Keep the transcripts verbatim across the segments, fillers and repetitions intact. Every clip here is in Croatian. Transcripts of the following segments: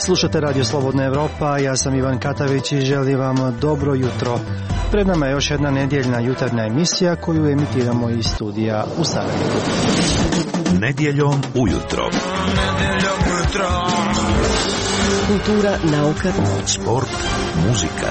Slušate Radio Slobodna Evropa, ja sam Ivan Katavić i želim vam dobro jutro. Pred nama je još jedna nedjeljna jutarnja emisija koju emitiramo iz studija u Sarajevu. Nedjeljom ujutro. Nedjeljom ujutro. Kultura, nauka, sport, muzika.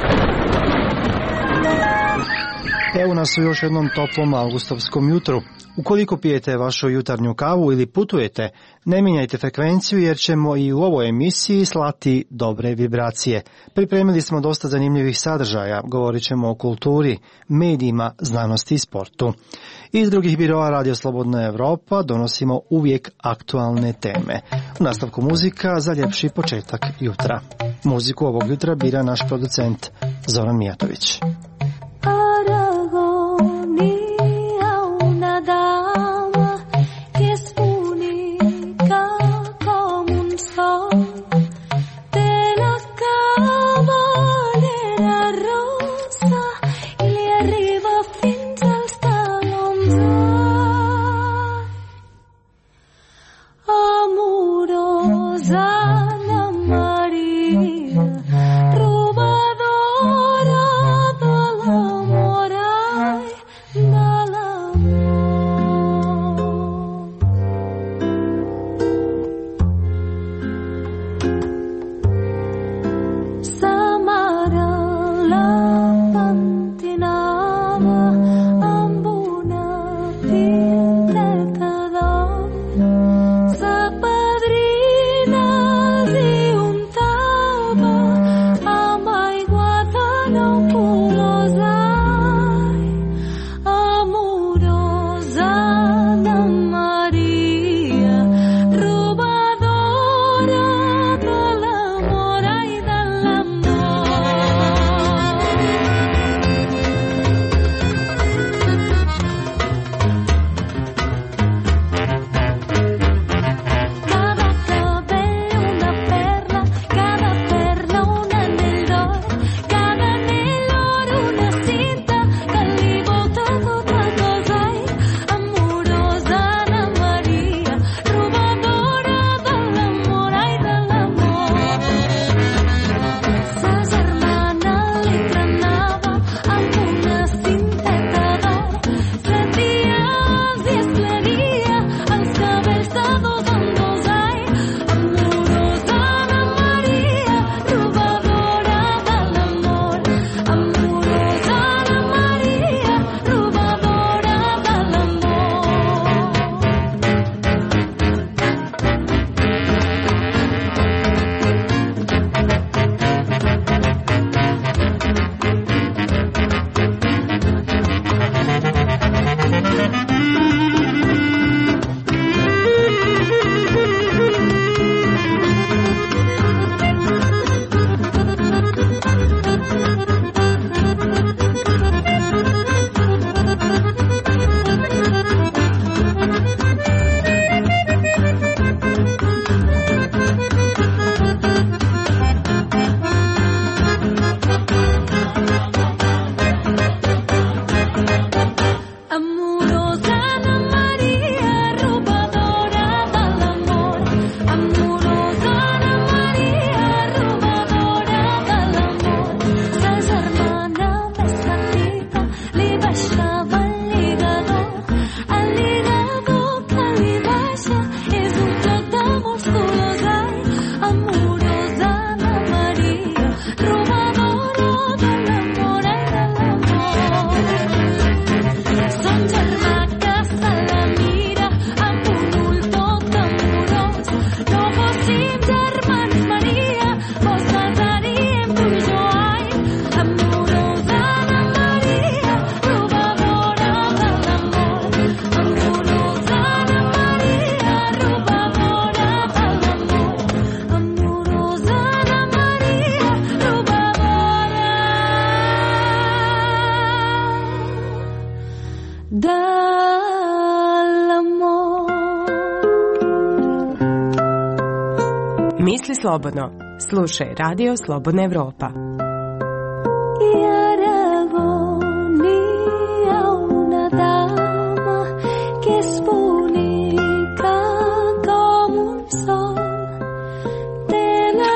Evo nas u još jednom toplom avgustovskom jutru. Ukoliko pijete vašu jutarnju kavu ili putujete, ne mijenjajte frekvenciju jer ćemo i u ovoj emisiji slati dobre vibracije. Pripremili smo dosta zanimljivih sadržaja, govorit ćemo o kulturi, medijima, znanosti i sportu. Iz drugih biroa Radio Slobodna Evropa donosimo uvijek aktualne teme. U nastavku muzika za ljepši početak jutra. Muziku ovog jutra bira naš producent Zoran Mijatović. Misli slobodno. Slušaj Radio Slobodna Evropa. Te la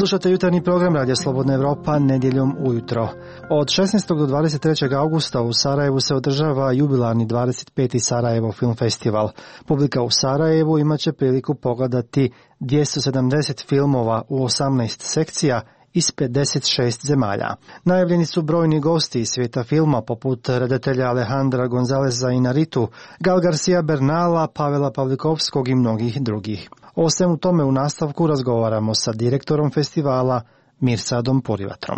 Slušate jutarnji program Radio Slobodna Evropa nedjeljom ujutro. Od šesnaestog do dvadeset trećeg augusta u Sarajevu se održava jubilarni dvadeset peti Sarajevo Film Festival. Publika u Sarajevu imaće priliku pogledati dvjesto sedamdeset filmova u osamnaest sekcija iz pedeset šest zemalja. Najavljeni su brojni gosti iz svijeta filma, poput redatelja Alejandra Gonzaleza Inarritu, Gal Garcia Bernala, Pavela Pavlikovskog i mnogih drugih. O svemu tome u nastavku razgovaramo sa direktorom festivala Mirsadom Purivatrom.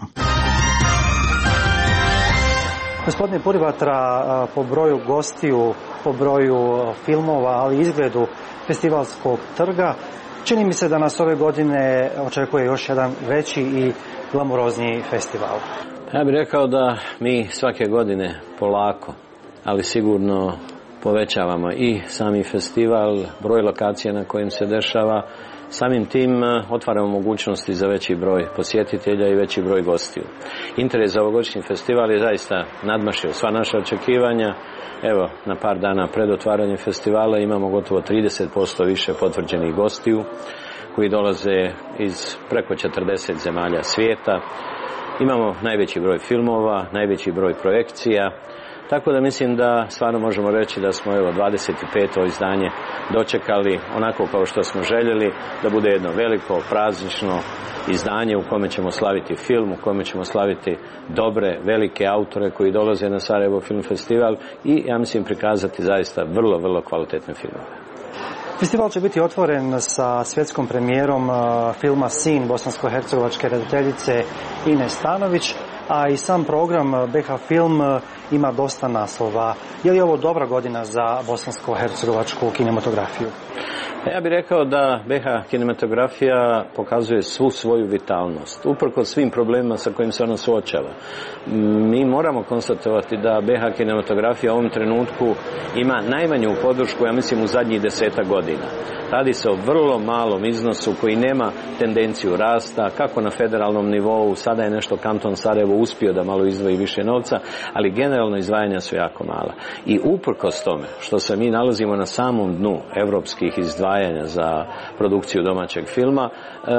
Gospodine Purivatra, po broju gostiju, po broju filmova, ali izgledu festivalskog trga, čini mi se da nas ove godine očekuje još jedan veći i glamurozniji festival. Ja bih rekao da mi svake godine polako, ali sigurno povećavamo i sami festival, broj lokacija na kojim se dešava. Samim tim otvaramo mogućnosti za veći broj posjetitelja i veći broj gostiju. Interes za ovogodišnji festival je zaista nadmašio sva naša očekivanja. Evo, na par dana pred otvaranjem festivala imamo gotovo trideset posto više potvrđenih gostiju koji dolaze iz preko četrdeset zemalja svijeta. Imamo najveći broj filmova, najveći broj projekcija. Tako da mislim da stvarno možemo reći da smo evo dvadeset peto izdanje dočekali onako kao što smo željeli, da bude jedno veliko, praznično izdanje u kome ćemo slaviti film, u kome ćemo slaviti dobre, velike autore koji dolaze na Sarajevo Film Festival i ja mislim prikazati zaista vrlo, vrlo kvalitetne filmove. Festival će biti otvoren sa svjetskom premijerom filma Sin bosansko-hercegovačke redateljice Ines Stanović, a i sam program B H Film ima dosta naslova. Je li ovo dobra godina za bosansko-hercegovačku kinematografiju? Ja bih rekao da B H kinematografija pokazuje svu svoju vitalnost, uprkos svim problemima sa kojim se ona suočava. Mi moramo konstatovati da B H kinematografija u ovom trenutku ima najmanju podršku, ja mislim, u zadnjih desetak godina. Radi se o vrlo malom iznosu koji nema tendenciju rasta, kako na federalnom nivou, sada je nešto kanton Sarajevo uspio da malo izdvoji više novca, ali generalno izdvajanja su jako mala. I uprkos tome što se mi nalazimo na samom dnu evropskih izdvajanja za produkciju domaćeg filma,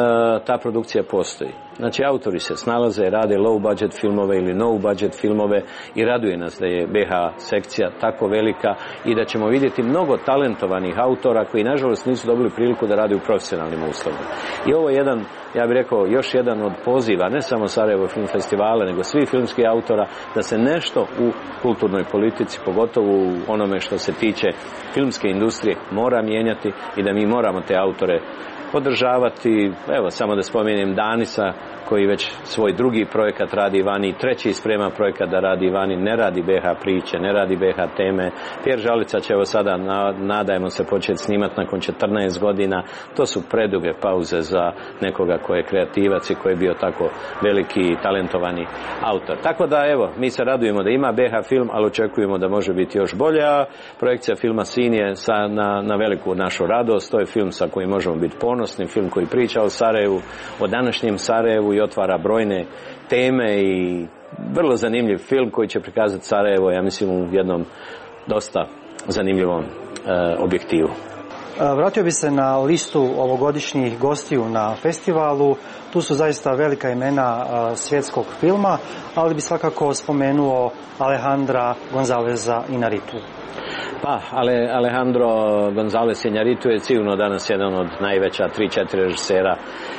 ta produkcija postoji. Znači, autori se snalaze, rade low budget filmove ili no budget filmove i raduje nas da je B H sekcija tako velika i da ćemo vidjeti mnogo talentovanih autora koji nažalost nisu dobili priliku da rade u profesionalnim uslovima. I ovo je jedan, ja bih rekao, još jedan od poziva, ne samo Sarajevo Film Festivala, nego svih filmskih autora, da se nešto u kulturnoj politici, pogotovo u onome što se tiče filmske industrije, mora mijenjati i da mi moramo te autore podržavati. Evo, samo da spomenem Danisa, koji već svoj drugi projekat radi vani, treći sprema projekat da radi vani, ne radi B H priče, ne radi B H teme. Pjer Žalica će evo sada, nadajmo se, početi snimati nakon četrnaest godina. To su preduge pauze za nekoga ko je kreativac i koji je bio tako veliki i talentovani autor. Tako da, evo, mi se radujemo da ima B H film, ali očekujemo da može biti još bolje, a projekcija filma Sin je sa, na, na veliku našu radost. To je film sa kojim možemo biti ponosni, film koji priča o Sarajevu, o današnjem Sarajevu i otvara brojne teme i vrlo zanimljiv film koji će prikazati Sarajevo, ja mislim, u jednom dosta zanimljivom e, objektivu. Vratio bi se na listu ovogodišnjih gostiju na festivalu. Tu su zaista velika imena svjetskog filma, ali bi svakako spomenuo Alejandra Gonzaleza Inarritu. Pa, ale, Alejandro Gonzalez Inarritu je sigurno danas jedan od najveća tri četiri režisera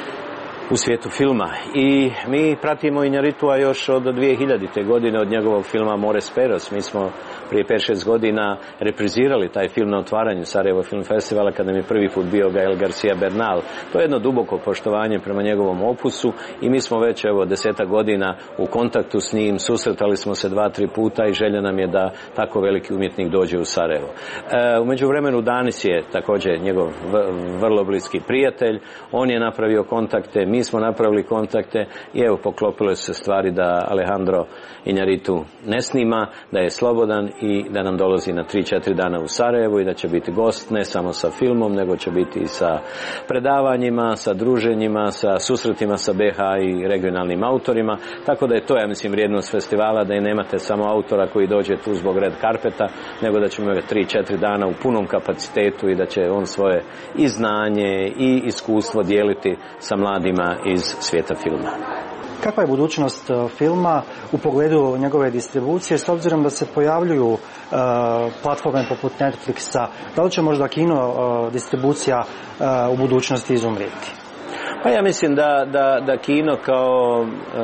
u svijetu filma. I mi pratimo Inarritua još od dvije hiljadite godine, od njegovog filma Amores Perros. Mi smo prije pet šest godina reprizirali taj film na otvaranju Sarajevo Film Festivala kada mi je prvi put bio Gael Garcia Bernal. To je jedno duboko poštovanje prema njegovom opusu i mi smo već evo desetak godina u kontaktu s njim, susretali smo se dva, tri puta i želja nam je da tako veliki umjetnik dođe u Sarajevo. E, u međuvremenu Danis je također njegov vrlo bliski prijatelj, on je napravio kontakte, mi smo napravili kontakte i evo poklopilo se stvari da Alejandro Inarritu ne snima, da je slobodan i da nam dolazi na tri četiri dana u Sarajevo i da će biti gost ne samo sa filmom, nego će biti i sa predavanjima, sa druženjima, sa susretima sa B H i regionalnim autorima. Tako da je to, ja mislim, vrijednost festivala, da i nemate samo autora koji dođe tu zbog red karpeta, nego da ćemo imati tri četiri dana u punom kapacitetu i da će on svoje i znanje i iskustvo dijeliti sa mladima imena iz svijeta filma. Kakva je budućnost filma u pogledu njegove distribucije s obzirom da se pojavljuju uh, platforme poput Netflixa? Da li će možda kino uh, distribucija uh, u budućnosti izumrijeti? Pa ja mislim da, da, da kino kao uh,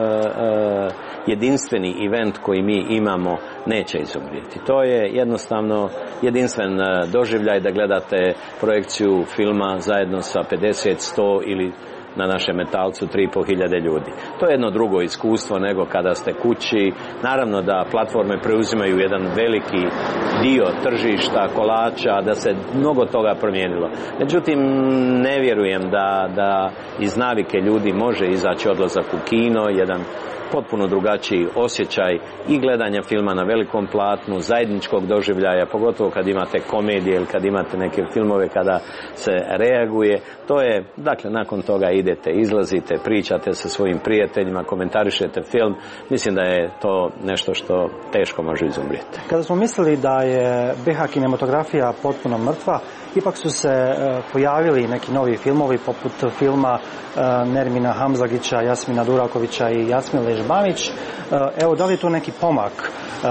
uh, jedinstveni event koji mi imamo neće izumrijeti. To je jednostavno jedinstven uh, doživljaj da gledate projekciju filma zajedno sa pedeset, sto ili na našem metalcu tri i pol hiljade ljudi. To je jedno drugo iskustvo nego kada ste kući. Naravno da platforme preuzimaju jedan veliki dio tržišta, kolača, da se mnogo toga promijenilo. Međutim, ne vjerujem da, da iz navike ljudi može izaći odlazak u kino, jedan potpuno drugačiji osjećaj i gledanja filma na velikom platnu, zajedničkog doživljaja, pogotovo kad imate komedije ili kad imate neke filmove kada se reaguje. To je, dakle, nakon toga idete, izlazite, pričate sa svojim prijateljima, komentarišete film. Mislim da je to nešto što teško može izumrijeti. Kada smo mislili da je be ha kinematografija potpuno mrtva, ipak su se e, pojavili neki novi filmovi poput filma e, Nermina Hamzagića, Jasmina Durakovića i Jasmine Ležbanić. E, evo, da li je tu neki pomak e,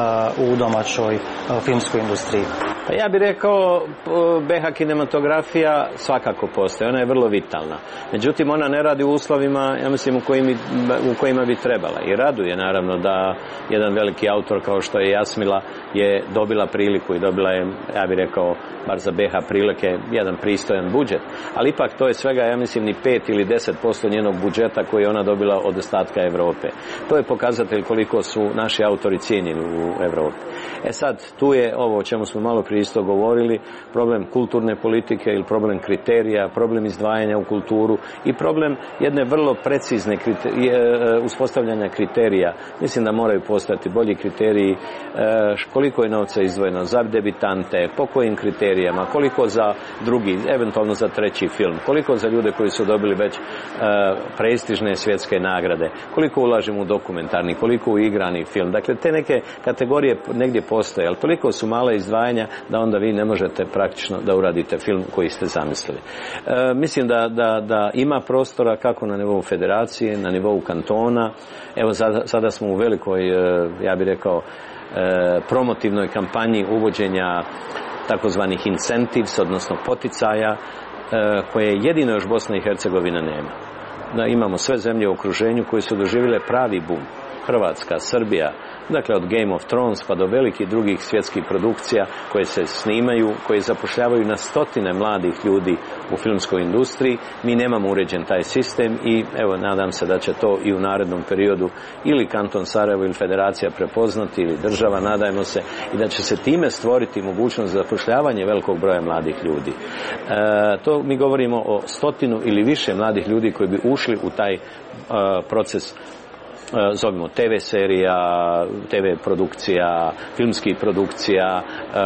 u domaćoj e, filmskoj industriji? Pa ja bih rekao, be ha kinematografija svakako postoji, ona je vrlo vitalna. Međutim, ona ne radi u uslovima, ja mislim, u kojima, u kojima bi trebala. I raduje naravno da jedan veliki autor kao što je Jasmila je dobila priliku i dobila je, ja bih rekao, bar za be ha prilike, jedan pristojan budžet. Ali ipak to je svega, ja mislim, ni pet ili deset posto njenog budžeta koji je ona dobila od ostatka Europe. To je pokazatelj koliko su naši autori cijenjeni u Europi. E sad, tu je ovo o čemu smo malo prije isto govorili, problem kulturne politike ili problem kriterija, problem izdvajanja u kulturu i problem jedne vrlo precizne uspostavljanja kriterija. Mislim da moraju postati bolji kriteriji, koliko je novca izdvojeno za debitante, po kojim kriterijama, koliko za drugi, eventualno za treći film, koliko za ljude koji su dobili već prestižne svjetske nagrade, koliko ulažemo u dokumentarni, koliko u igrani film. Dakle, te neke kategorije negdje postoje, ali toliko su male izdvajanja da onda vi ne možete praktično da uradite film koji ste zamislili. E, mislim da, da, da ima prostora kako na nivou federacije, na nivou kantona. Evo sada, sada smo u velikoj, ja bih rekao, e, promotivnoj kampanji uvođenja takozvanih incentives, odnosno poticaja, e, koje jedino još Bosna i Hercegovina nema. Da imamo sve zemlje u okruženju koje su doživjele pravi bum. Hrvatska, Srbija, dakle od Game of Thrones pa do velikih drugih svjetskih produkcija koje se snimaju, koje zapošljavaju na stotine mladih ljudi u filmskoj industriji. Mi nemamo uređen taj sistem i evo nadam se da će to i u narednom periodu ili Kanton Sarajevo ili Federacija prepoznati ili država, nadajmo se, i da će se time stvoriti mogućnost za zapošljavanje velikog broja mladih ljudi. E, to mi govorimo o stotinu ili više mladih ljudi koji bi ušli u taj e, proces, zovimo te ve serija, te ve produkcija, filmskih produkcija,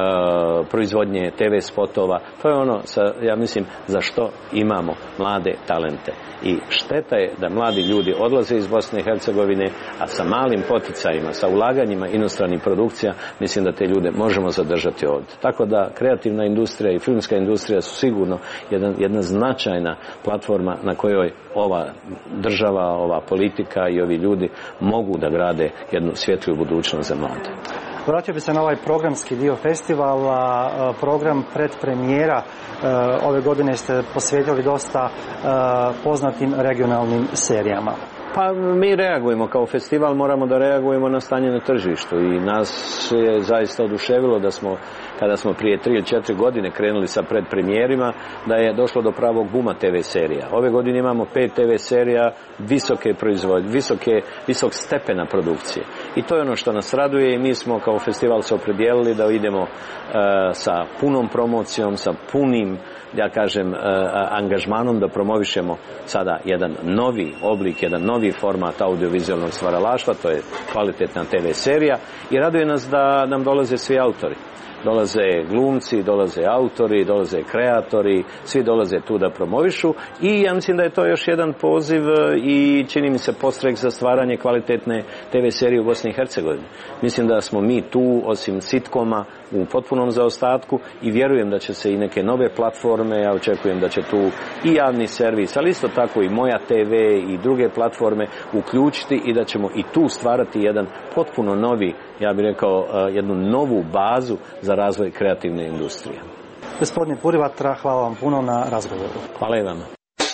e, proizvodnje te ve spotova. To je ono, sa, ja mislim, za što imamo mlade talente. I šteta je da mladi ljudi odlaze iz Bosne i Hercegovine, a sa malim poticajima, sa ulaganjima inostranih produkcija, mislim da te ljude možemo zadržati ovdje. Tako da kreativna industrija i filmska industrija su sigurno jedan, jedna značajna platforma na kojoj ova država, ova politika i ovi ljudi mogu da grade jednu svjetliju budućnost za mlade. Vratio bi se na ovaj programski dio festivala, program predpremijera. Ove godine ste posvetili dosta poznatim regionalnim serijama. Pa mi reagujemo kao festival, moramo da reagujemo na stanje na tržištu i nas je zaista oduševilo da smo, kada smo prije tri ili četiri godine krenuli sa predpremijerima, da je došlo do pravog buma te ve serija. Ove godine imamo pet te ve serija visoke proizvodnje, visoke, visok stepena produkcije. I to je ono što nas raduje i mi smo kao festival se opredijelili da idemo uh, sa punom promocijom, sa punim, ja kažem, uh, angažmanom da promovišemo sada jedan novi oblik, jedan novi format audiovizualnog stvaralaštva, to je kvalitetna te ve serija i raduje nas da nam dolaze svi autori. Dolaze glumci, dolaze autori, dolaze kreatori, svi dolaze tu da promovišu i ja mislim da je to još jedan poziv i čini mi se podstrek za stvaranje kvalitetne te ve serije u Bosni i Hercegovini. Mislim da smo mi tu, osim sitkoma, u potpunom zaostatku i vjerujem da će se i neke nove platforme, ja očekujem da će tu i javni servis, ali isto tako i Moja te ve i druge platforme uključiti i da ćemo i tu stvarati jedan potpuno novi, ja bih rekao, jednu novu bazu za razvoj kreativne industrije. Gospodine Purivatra, hvala vam puno na razgovoru. Hvala i vama.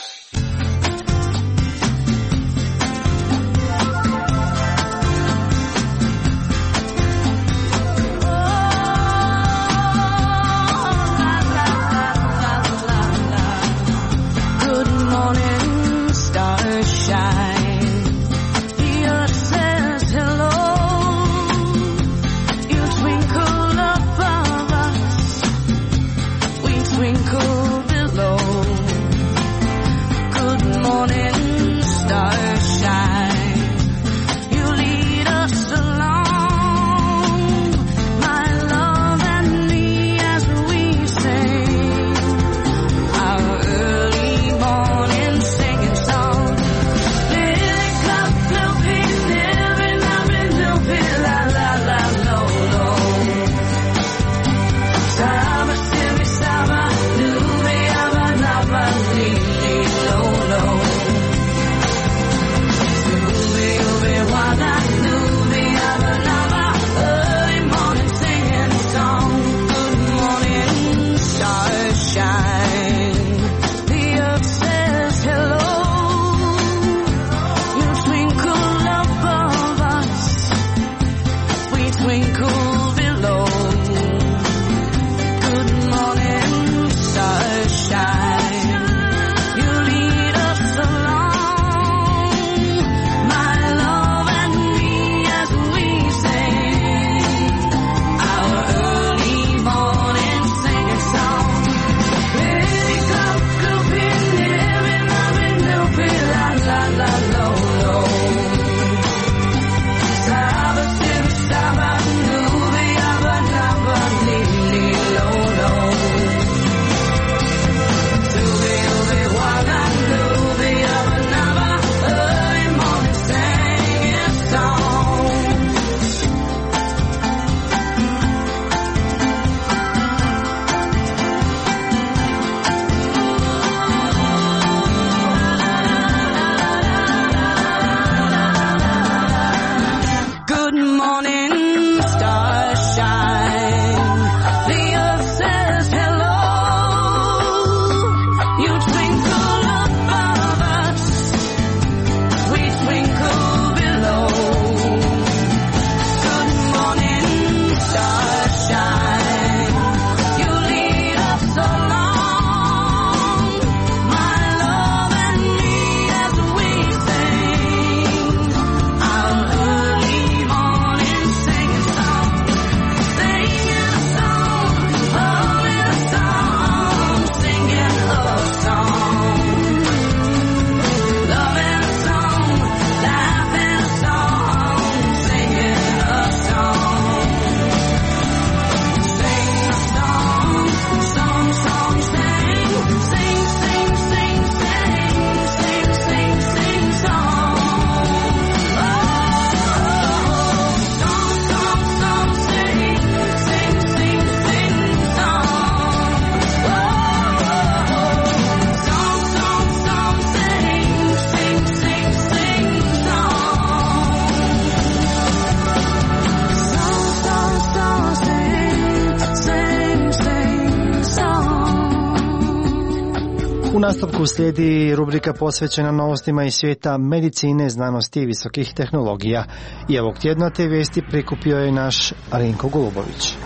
U nastavku slijedi rubrika posvećena novostima iz svijeta medicine, znanosti i visokih tehnologija. I ovog tjedna te vijesti prikupio je naš Rinko Golubović.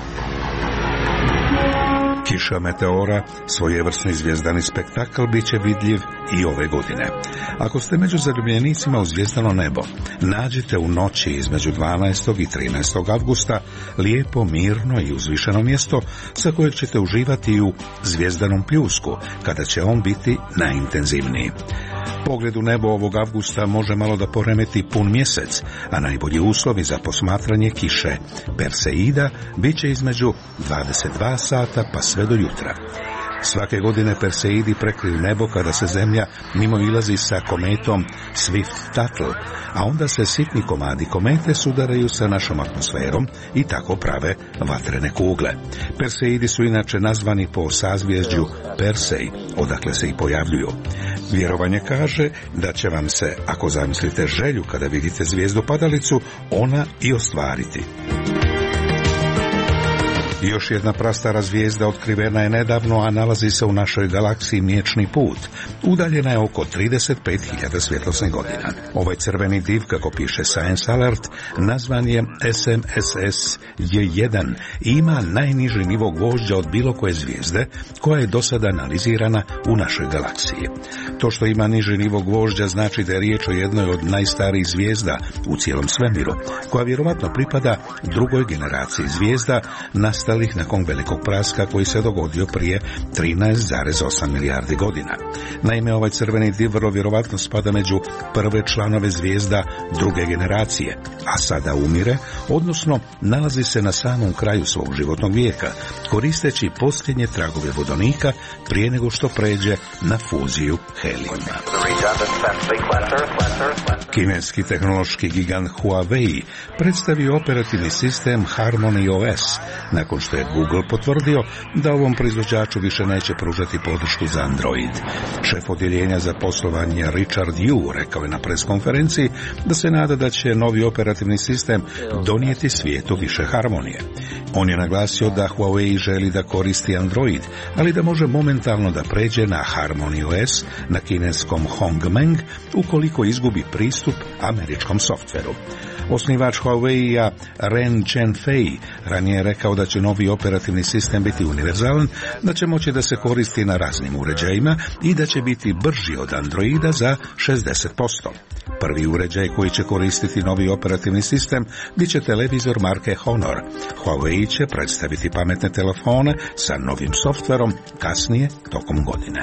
Kiša meteora, svojevrsni zvijezdani spektakl, bit će vidljiv i ove godine. Ako ste među zaljubljenicima u zvijezdano nebo, nađite u noći između dvanaestog i trinaestog avgusta lijepo, mirno i uzvišeno mjesto sa kojeg ćete uživati u zvijezdanom pljusku, kada će on biti najintenzivniji. Pogled u nebo ovog avgusta može malo da poremeti pun mjesec, a najbolji uslovi za posmatranje kiše Perseida bit će između dvadeset dva sata pa sve do jutra. Svake godine Perseidi prekriju nebo kada se zemlja mimo ilazi sa kometom Swift-Tuttle, a onda se sitni komadi komete sudaraju sa našom atmosferom i tako prave vatrene kugle. Perseidi su inače nazvani po sazvježđu Persej, odakle se i pojavljuju. Vjerovanje kaže da će vam se, ako zamislite želju kada vidite zvijezdu padalicu, ona i ostvariti. Još jedna prastara zvijezda otkrivena je nedavno, a nalazi se u našoj galaksiji Mliječni put. Udaljena je oko trideset pet hiljada svjetlosnih godina. Ovaj crveni div, kako piše Science Alert, nazvan je S M S S J jedan i ima najniži nivo gvožđa od bilo koje zvijezde koja je do sada analizirana u našoj galaksiji. To što ima niži nivo gvožđa znači da je riječ o jednoj od najstarijih zvijezda u cijelom svemiru, koja vjerovatno pripada drugoj generaciji zvijezda nastalih nakon velikog praska koji se dogodio prije trinaest zarez osam milijardi godina. Naime, ovaj crveni div vrlo vjerovatno spada među prve članove zvijezda druge generacije, a sada umire, odnosno nalazi se na samom kraju svog životnog vijeka, koristeći posljednje tragove vodonika prije nego što pređe na fuziju helijuma. Kineski tehnološki gigant Huawei predstavio operativni sistem Harmony O S, nakon što je Google potvrdio da ovom proizvođaču više neće pružati podršku za Android. Šef odjeljenja za poslovanje Richard Yu rekao je na preskonferenciji da se nada da će novi operativni sistem donijeti svijetu više harmonije. On je naglasio da Huawei želi da koristi Android, ali da može momentalno da pređe na Harmony O S na kineskom Hongmeng ukoliko izgubi pristup američkom softveru. Osnivač Huawei-a Ren Zhengfei ranije je rekao da će novi operativni sistem biti univerzalan, da će moći da se koristi na raznim uređajima i da će biti brži od Androida za šezdeset posto. Prvi uređaj koji će koristiti novi operativni sistem bit će televizor marke Honor. Huawei će predstaviti pametne telefone sa novim softverom kasnije tokom godine.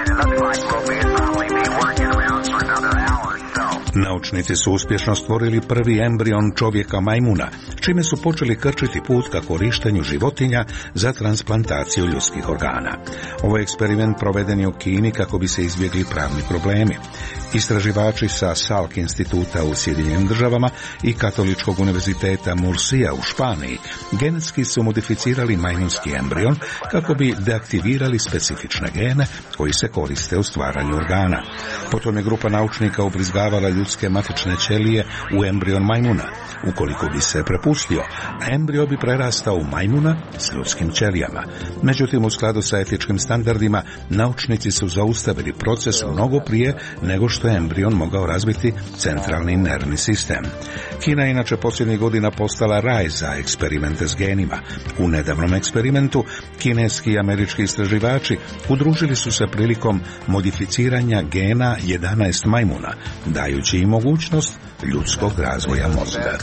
Naučnici su uspješno stvorili prvi embrion čovjeka majmuna, čime su počeli krčiti put ka korištenju životinja za transplantaciju ljudskih organa. Ovaj eksperiment proveden je u Kini kako bi se izbjegli pravni problemi. Istraživači sa Salk instituta u Sjedinjenim državama i Katoličkog univerziteta Murcia u Španiji genetski su modificirali majmunski embrion kako bi deaktivirali specifične gene koji se koriste u stvaranju organa. Potom je grupa naučnika ubrizgavala ljudske matične ćelije u embrion majmuna. Ukoliko bi se prepustio, embrio bi prerastao u majmuna s ljudskim ćelijama. Međutim, u skladu sa etičkim standardima, naučnici su zaustavili proces mnogo prije nego što je embrion mogao razbiti centralni nervni sistem. Kina je inače posljednjih godina postala raj za eksperimente s genima. U nedavnom eksperimentu kineski i američki istraživači udružili su se prilikom modificiranja gena jedanaest majmuna, dajući im mogućnost ljudskog razvoja mozga.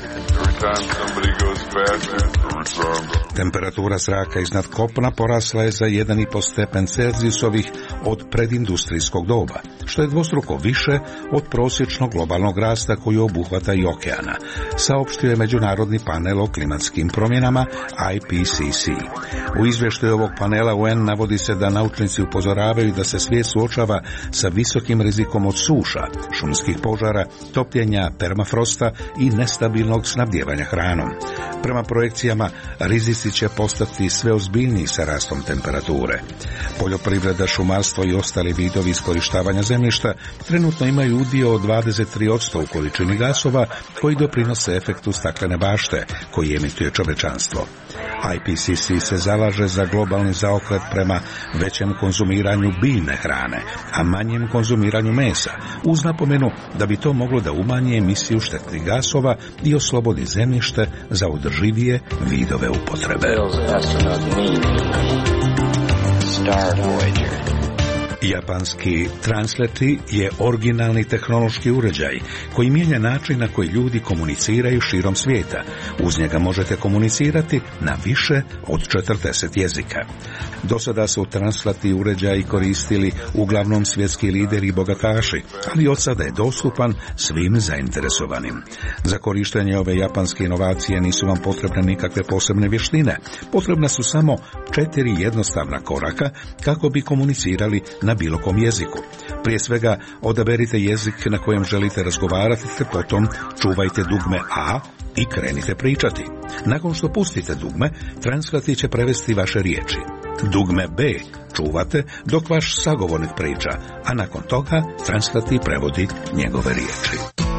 Temperatura zraka iznad kopna porasla je za jedan i po stepen Celzijusovih od predindustrijskog doba, što je dvostruko više od prosječnog globalnog rasta koji obuhvata i okeana, saopštio je Međunarodni panel o klimatskim promjenama I P C C. U izvještaju ovog panela U N navodi se da naučnici upozoravaju da se svijet suočava sa visokim rizikom od suša, šumskih požara, topljenja permafrosta i nestabilnog snabdijevanja hranom. Prema projekcijama, rizici će postati sve ozbiljniji sa rastom temperature. Poljoprivreda, šumarstvo i ostali vidovi iskorištavanja zemljišta trenutno imaju udio od dvadeset tri posto u količini gasova koji doprinose efektu staklene bašte koji emituje čovečanstvo. I P C C se zalaže za globalni zaokret prema većem konzumiranju biljne hrane, a manjem konzumiranju mesa, uz napomenu da bi to moglo da umanji emisiju štetnih gasova i oslobodi zemljište za održivije vidove upotrebe. Japanski Translati je originalni tehnološki uređaj koji mijenja način na koji ljudi komuniciraju širom svijeta. Uz njega možete komunicirati na više od četrdeset jezika. Do sada su Translati uređaji koristili uglavnom svjetski lideri i bogataši, ali od sada je dostupan svim zainteresovanim. Za korištenje ove japanske inovacije nisu vam potrebne nikakve posebne vještine. Potrebna su samo četiri jednostavna koraka kako bi komunicirali na bilo kom jeziku. Prije svega, odaberite jezik na kojem želite razgovarati, te potom čuvajte dugme A i krenite pričati. Nakon što pustite dugme, Translati će prevesti vaše riječi. Dugme B čuvate dok vaš sagovornik priča, a nakon toga Translati prevodi njegove riječi.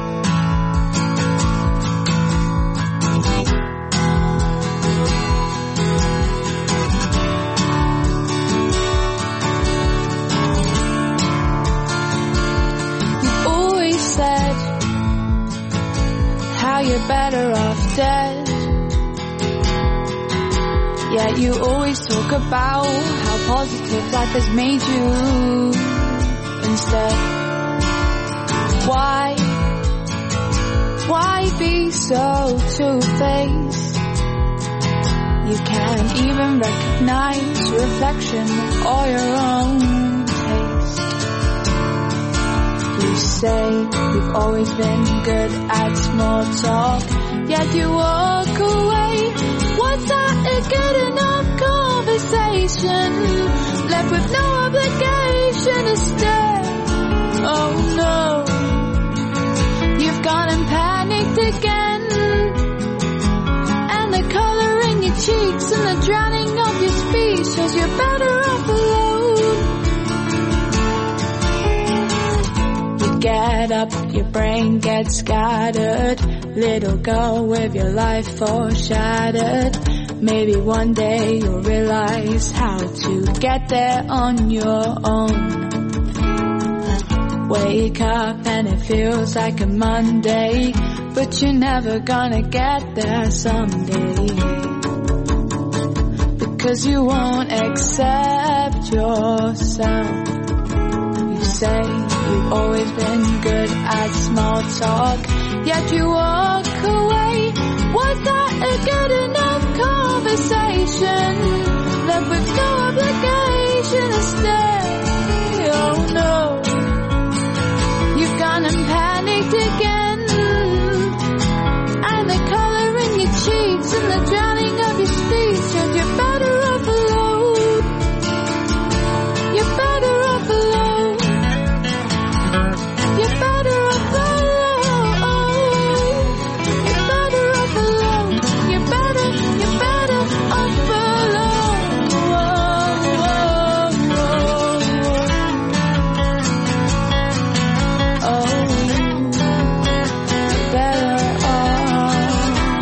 You're better off dead. Yet you always talk about how positive life has made you instead. Why? Why be so two-faced? You can't even recognize your reflection or your own taste. You say you've always been good at small talk, yet you walk away. Was that a good enough conversation? Left with no obligation to stay. Oh no, you've gone and panicked again. And the color in your cheeks and the drowning of your speech shows you're better off alone. Get up, your brain gets scattered. Little girl with your life foreshattered. Maybe one day you'll realize how to get there on your own. Wake up and it feels like a Monday, but you're never gonna get there someday. Because you won't accept yourself. You say you've always been good at small talk, yet you walk away. Was that a good enough conversation? Left with no obligation to stay. Oh no, you've gone and panicked again. And the color in your cheeks and the drowning of your speech shows you're better off alone. You're better off alone. You're better off alone. You're better off alone. You're better, you're better off alone. Whoa, whoa, whoa. Oh, you're better off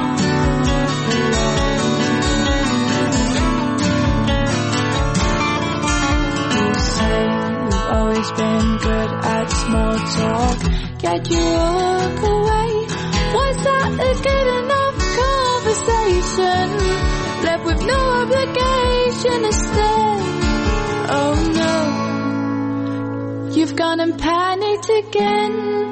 alone. You say you've always been good at small talk, yet you walk away. Was that a good enough conversation? Left with no obligation to stay. Oh no, you've gone and panicked again.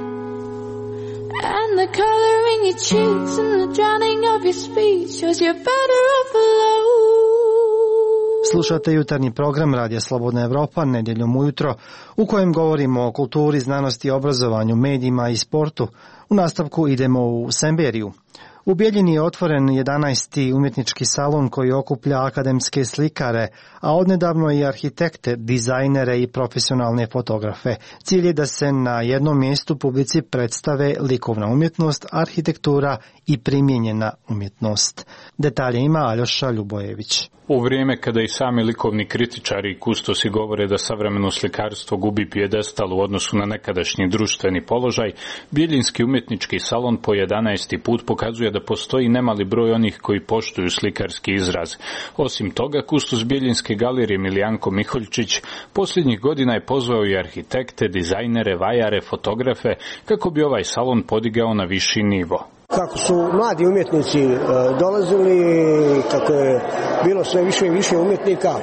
And the color in your cheeks and the drowning of your speech shows you're better off alone. Slušate jutarnji program Radija Slobodna Evropa nedjeljom ujutro u kojem govorimo o kulturi, znanosti, obrazovanju, medijima i sportu. U nastavku idemo u Semberiju. U Bijeljini je otvoren jedanaesti umjetnički salon koji okuplja akademske slikare, a odnedavno i arhitekte, dizajnere i profesionalne fotografe. Cilj je da se na jednom mjestu publici predstave likovna umjetnost, arhitektura i primijenjena umjetnost. Detalje ima Aljoša Ljubojević. U vrijeme kada i sami likovni kritičari i kustosi govore da savremeno slikarstvo gubi pijedestal u odnosu na nekadašnji društveni položaj, Bijeljinski umjetnički salon po jedanaesti put pokazuje da postoji nemali broj onih koji poštuju slikarski izraz. Osim toga, kustos Bijeljinske galerije Milijanko Miholjčić posljednjih godina je pozvao i arhitekte, dizajnere, vajare, fotografe kako bi ovaj salon podigao na viši nivo. Kako su mladi umjetnici dolazili, kako je bilo sve više i više umjetnika,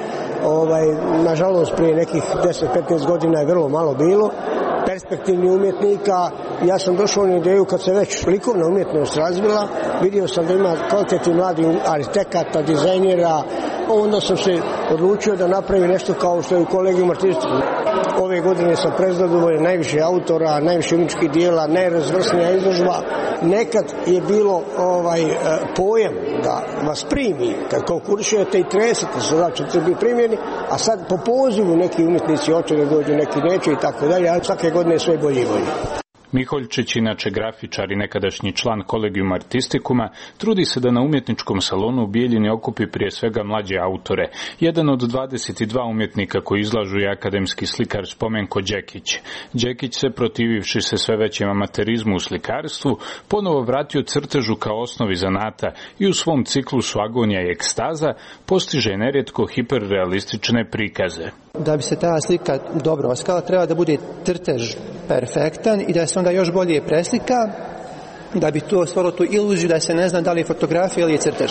ovaj, nažalost prije nekih deset do petnaest godina je vrlo malo bilo perspektivnih umjetnika. Ja sam došao na ideju kad se već likovna umjetnost razvila, vidio sam da ima kvalitetnih mladih arhitekata, dizajnera, onda sam se odlučio da napravim nešto kao što je u Kolegijum Artistikum. Ove godine sam prezadovoljan, najviše autora, najviše umjetničkih dijela, najrazvrsnija izložba. Nekad je bilo ovaj pojam da vas primi, kad konkursujete i tresete se, da ćete biti primljeni, a sad po pozivu neki umjetnici hoće da dođu, neki neće i tako dalje, ali svake godine je sve bolje i bolje. Miholjčić, inače grafičar i nekadašnji član Kolegijum Artistikuma, trudi se da na umjetničkom salonu u Bijeljini okupi prije svega mlađe autore. Jedan od dvadeset dva umjetnika koji izlažu je akademski slikar Spomenko Đekić. Đekić se, protivivši se sve većem amaterizmu u slikarstvu, ponovo vratio crtežu kao osnovi zanata i u svom ciklusu Agonija i ekstaza postiže nerijetko hiperrealistične prikaze. Da bi se ta slika dobro oskala, treba da bude crtež perfektan i da se onda još bolje preslika, da bi to stvorilo tu iluziju da se ne zna da li je fotografija ili je crtež.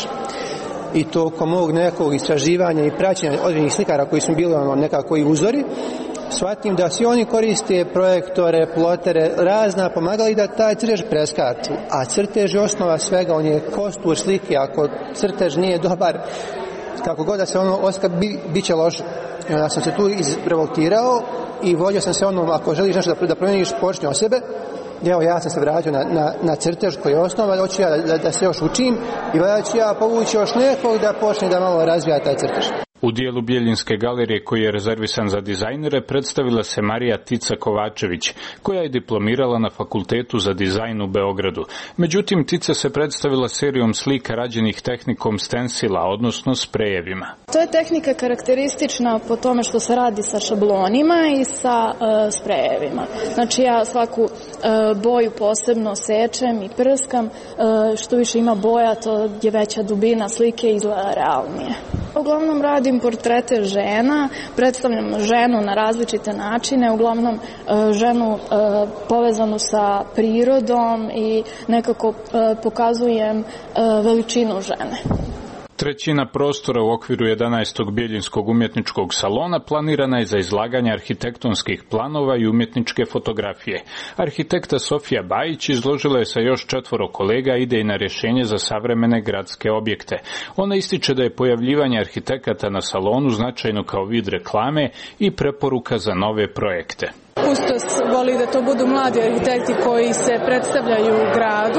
I to oko mog nekog istraživanja i praćenja određenih slikara koji su bili ono nekako i uzori, shvatim da svi oni koriste projektore, plotere, razna pomagala i da taj crtež preskaču. A crtež je osnova svega, on je kostur slike, ako crtež nije dobar, kako god da se ono oska, bi, bit će loše. Ja sam se tu izrevoltirao i volio sam se onom, ako želiš nešto da, da promijeniš, počni od sebe. Evo, ja sam se vratio na, na, na crtež koji je osnova, hoću ja da, da se još učim i valjda ću ja povući još nekog da počne da malo razvija taj crtež. U dijelu Bijeljinske galerije koji je rezervisan za dizajnere predstavila se Marija Tica Kovačević, koja je diplomirala na Fakultetu za dizajn u Beogradu. Međutim, Tica se predstavila serijom slika rađenih tehnikom stensila, odnosno sprejevima. To je tehnika karakteristična po tome što se radi sa šablonima i sa uh, sprejevima. Znači ja svaku uh, boju posebno sečem i prskam, uh, što više ima boja, to je veća dubina slike i izgleda realnije. Uglavnom radim portrete žena, predstavljam ženu na različite načine, uglavnom ženu povezanu sa prirodom i nekako pokazujem veličinu žene. Trećina prostora u okviru jedanaestog Bijeljinskog umjetničkog salona planirana je za izlaganje arhitektonskih planova i umjetničke fotografije. Arhitekta Sofija Bajić izložila je sa još četvoro kolega idejna rješenje za savremene gradske objekte. Ona ističe da je pojavljivanje arhitekata na salonu značajno kao vid reklame i preporuka za nove projekte. Kustos voli da to budu mladi arhitekti koji se predstavljaju u gradu.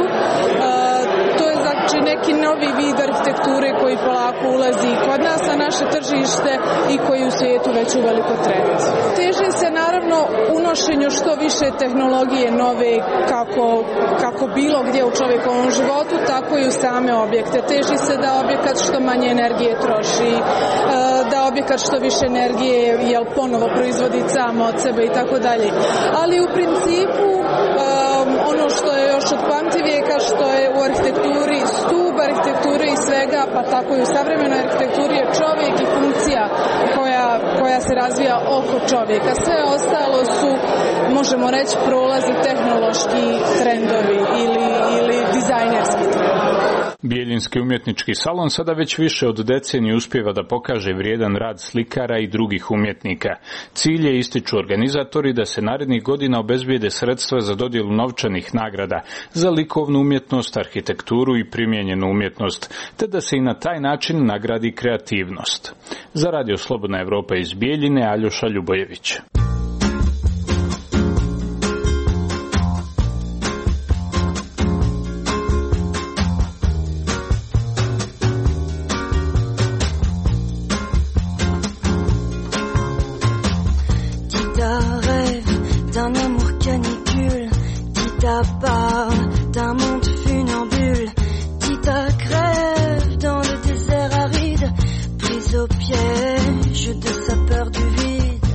E, to je znači neki novi vid arhitekture koji polako ulazi i kod nas na naše tržište i koji u svijetu već uveliko trend. Teži se naravno unošenju što više tehnologije nove kako, kako bilo gdje u čovjekovom životu, tako i u same objekte. Teži se da objekat što manje energije troši, e, da objekat što više energije jel, ponovo proizvodi sam od sebe i tako dalje. Ali u principu um, ono što je još od pamtivijeka, što je u arhitekturi stup arhitekture i svega, pa tako i u savremenoj arhitekturi je čovjek i funkcija koja, koja se razvija oko čovjeka. Sve ostalo su, možemo reći, prolazi tehnološki trendovi ili, ili dizajnerski trendovi. Bijeljinski umjetnički salon sada već više od decenije uspijeva da pokaže vrijedan rad slikara i drugih umjetnika. Cilj je, ističu organizatori, da se narednih godina obezbijede sredstva za dodjelu novčanih nagrada za likovnu umjetnost, arhitekturu i primijenjenu umjetnost, te da se i na taj način nagradi kreativnost. Za Radio Slobodna Evropa iz Bijeljine, Aljoša Ljubojević. D'un monde funambule, Tita crève dans le désert aride, prise au piège de sa peur du vide.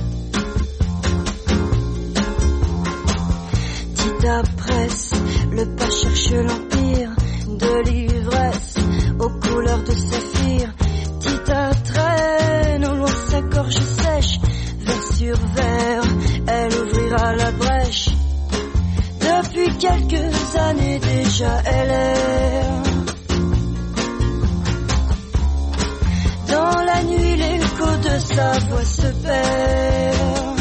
Tita presse le pas, cherche l'empire de l'ivresse aux couleurs de saphir. Tita traîne au loin sa gorge sèche, vers sur vers, elle ouvrira la brèche. Depuis quelques années déjà, elle est dans la nuit, l'écho de sa voix se perd.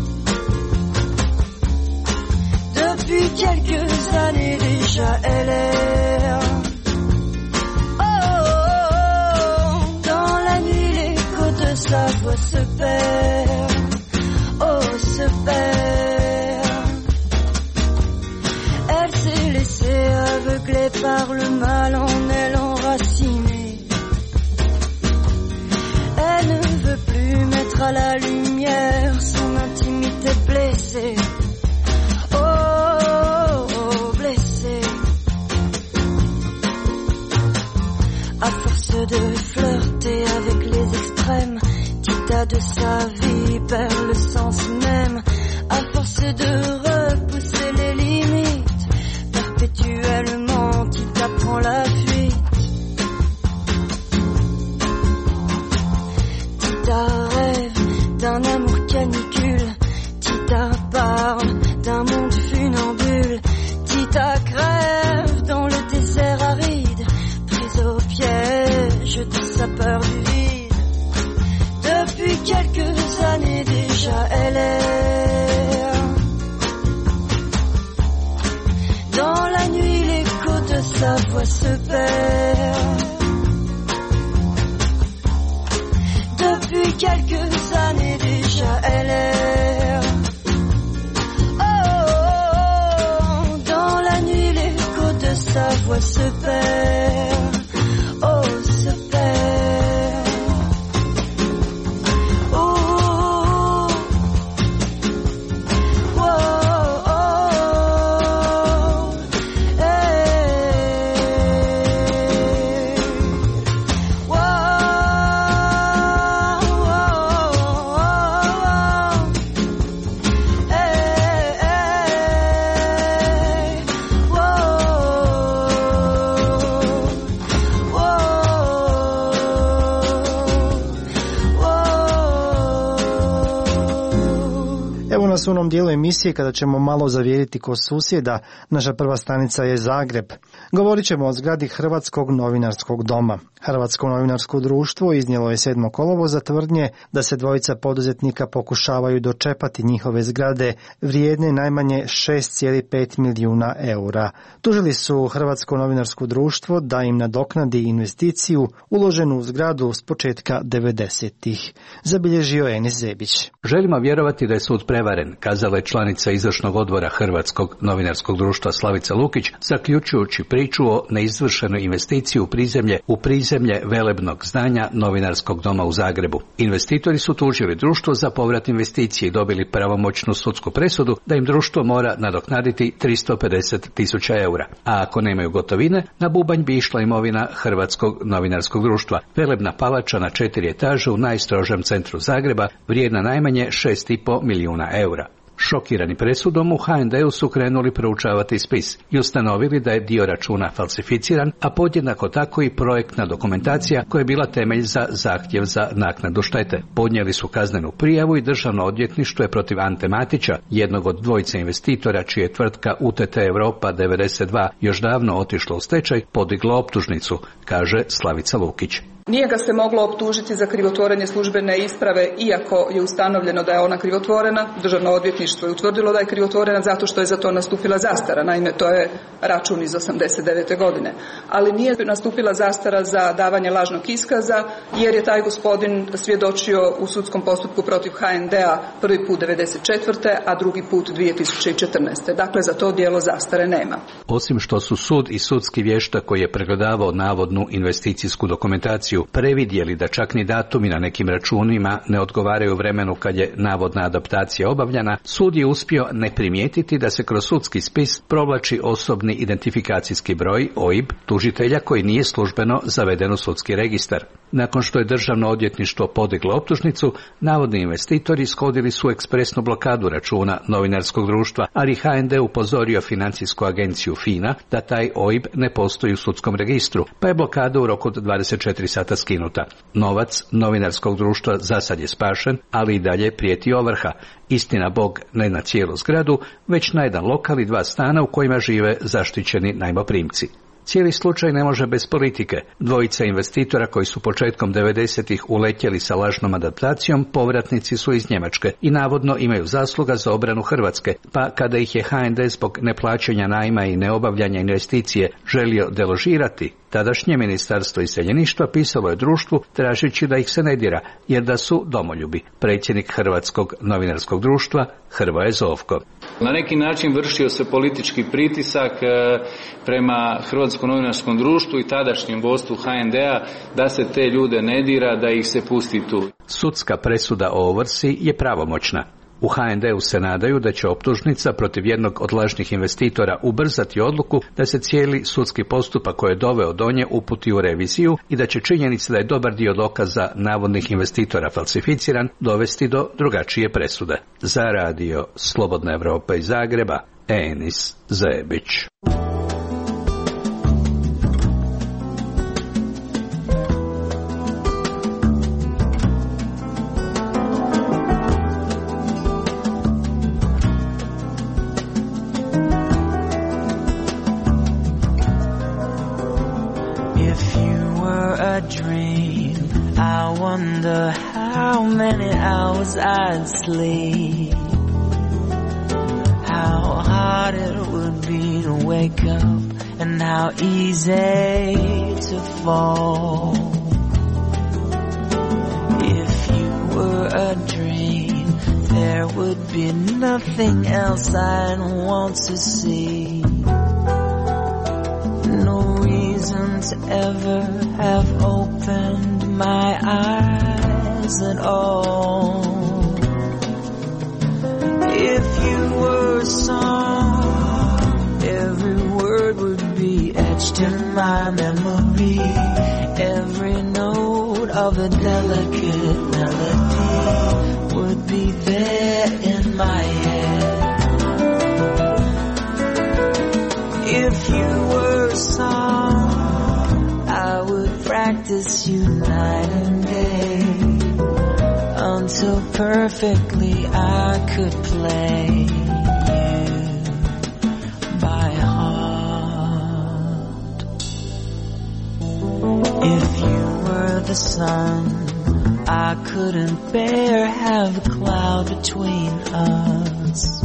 Depuis quelques années déjà elle erre. Oh, oh, oh, dans la nuit l'écho de sa voix se perd. Oh, se perd. Elle s'est laissée aveugler par le mal en elle enracinée. Elle ne veut plus mettre à la lumière son intimité blessée. Oh, oh, blessée. À force de flirter avec les extrêmes, Tita de sa vie perd le sens même. À force de repousser les limites, perpétuellement Tita prend la fuite. Tita rêve d'un amour canicule, Tita parle d'un monde funambule, Tita crève dans le désert aride, prise au piège de sa peur du vide. Depuis quelques années déjà elle erre. Dans la nuit l'écho de sa voix se perd. Depuis quelques années déjà elle erre. Oh, oh, oh, dans la nuit l'écho de sa voix se perd. Oh, se perd. Oh, oh, oh, oh, oh, hey, oh, Evo nas u onom dijelu emisije kada ćemo malo zavijeriti ko susjeda. Naša prva stanica je Zagreb. Govorit ćemo o zgradi Hrvatskog novinarskog doma. Hrvatsko novinarsko društvo iznijelo je sedmog kolovoza tvrdnje da se dvojica poduzetnika pokušavaju dočepati njihove zgrade vrijedne najmanje šest zarez pet milijuna eura. Tužili su Hrvatsko novinarsko društvo da im nadoknadi investiciju uloženu u zgradu s početka devedesetih. Zabilježio je Enis Zebić. Želimo vjerovati da je sud prevaren, kazala je članica izvršnog odbora Hrvatskog novinarskog društva Slavica Lukić, zaključujući priču o neizvršenoj investiciji u prizemlje u prizemlje velebnog zdanja Novinarskog doma u Zagrebu. Investitori su tužili društvo za povrat investicije i dobili pravomoćnu sudsku presudu da im društvo mora nadoknaditi tristo pedeset tisuća eura. A ako nemaju gotovine, na bubanj bi išla imovina Hrvatskog novinarskog društva. Velebna palača na četiri etaže u najstrožem centru Zagreba, vrijedna najmanje šest i po milijuna eura. Šokirani presudom u ha en de u su krenuli proučavati spis i ustanovili da je dio računa falsificiran, a podjednako tako i projektna dokumentacija koja je bila temelj za zahtjev za naknadu štete. Podnijeli su kaznenu prijavu i Državno odvjetništvo je protiv Ante Matića, jednog od dvojice investitora čija je tvrtka U T T Europa devedeset dva još davno otišla u stečaj, podiglo optužnicu, kaže Slavica Lukić. Nije ga se moglo optužiti za krivotvorenje službene isprave, iako je ustanovljeno da je ona krivotvorena. Državno odvjetništvo je utvrdilo da je krivotvorena zato što je za to nastupila zastara. Naime, to je račun iz osamdeset devete godine. Ali nije nastupila zastara za davanje lažnog iskaza, jer je taj gospodin svjedočio u sudskom postupku protiv ha en de a prvi put devedeset četvrte a drugi put dvije tisuće četrnaeste Dakle, za to djelo zastare nema. Osim što su sud i sudski vještak koji je pregledavao navodnu investicijsku dokumentaciju previdjeli da čak ni datumi na nekim računima ne odgovaraju vremenu kad je navodna adaptacija obavljena, sud je uspio ne primijetiti da se kroz sudski spis provlači osobni identifikacijski broj O I B tužitelja koji nije službeno zaveden u sudski registar. Nakon što je Državno odvjetništvo podiglo optužnicu, navodni investitori ishodili su ekspresnu blokadu računa novinarskog društva, ali ha en de upozorio financijsku agenciju FINA da taj O I B ne postoji u sudskom registru, pa je blokada u roku od dvadeset četiri sata skinuta. Novac novinarskog društva za sad je spašen, ali i dalje prijeti ovrha. Istina Bog ne na cijelu zgradu, već na jedan lokal i dva stana u kojima žive zaštićeni najmoprimci. Cijeli slučaj ne može bez politike. Dvojica investitora koji su početkom devedesetih uletjeli sa lažnom adaptacijom, povratnici su iz Njemačke i navodno imaju zasluga za obranu Hrvatske, pa kada ih je H N D zbog neplaćanja najma i neobavljanja investicije želio deložirati, tadašnje ministarstvo iseljeništva pisalo je društvu tražeći da ih se ne dira, jer da su domoljubi. Predsjednik Hrvatskog novinarskog društva Hrvoje Zovko. Na neki način vršio se politički pritisak prema Hrvatskom novinarskom društvu i tadašnjem vodstvu H N D-a da se te ljude ne dira, da ih se pusti tu. Sudska presuda o ovrsi je pravomoćna. U H N D-u se nadaju da će optužnica protiv jednog od lažnih investitora ubrzati odluku da se cijeli sudski postupak koji je doveo do nje uputi u reviziju i da će činjenica da je dobar dio dokaza navodnih investitora falsificiran dovesti do drugačije presude. Za radio Slobodna Evropa iz Zagreba, Enis Zebić. I'd sleep. How hard it would be to wake up and how easy to fall. If you were a dream, there would be nothing else I'd want to see. No reason to ever have opened my eyes at all. If you were a song, every word would be etched in my memory. Every note of a delicate melody would be there in my head. If you were a song, I would practice you night and day, until perfectly I could play you by heart. If you were the sun, I couldn't bear have a cloud between us.